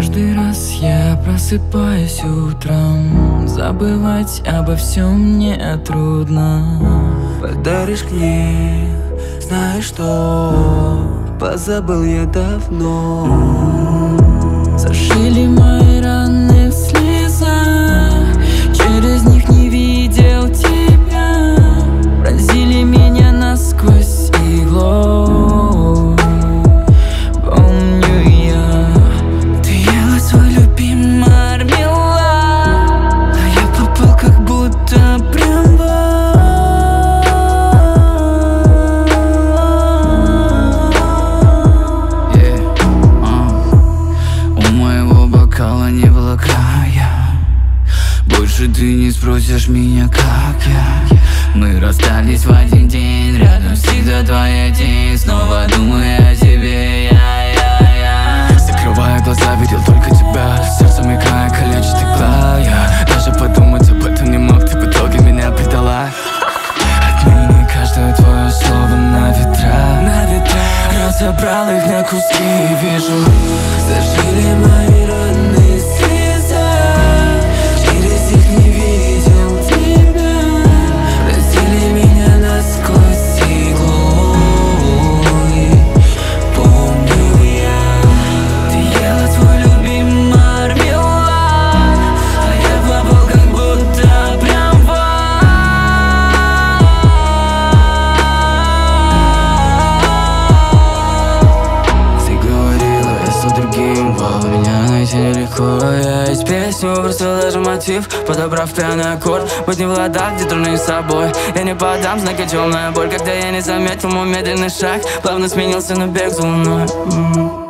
Каждый раз я просыпаюсь утром, забывать обо всем мне трудно. Подаришь к ней, знаешь что, позабыл я давно. Зашили мои раны в слезах, через них не видел тебя. Пронзили меня насквозь иглой. Помню я, ты ела свой любимый мармелад, а я попал как будто прям в У моего бокала не было края. Больше ты не спросишь меня, как я. Мы расстались в один день, рядом всегда твоя тень. Снова думаю о тебе, я. Закрывая глаза, видел только тебя. Сердцем играя, калечит игла. Я даже подумать об этом не мог, ты в итоге меня предала. Отныне каждое твое слово на ветра. Разобрал их на куски и вижу, Зажили мои раны слеза, через них не видел тебя. Пронзили меня насквозь иглой. Помню я, Ты ела свой любимый мармелад, а я попал как будто прям в ты говорила, я стал другим. Было меня найти нелегко. Я из песни выбросил даже мотив, подобрав пьяный аккорд. Быть не в ладах, где трудны с собой. Я не подам знаки темная боль, когда я не заметил мой медленный шаг плавно сменился на бег за луной.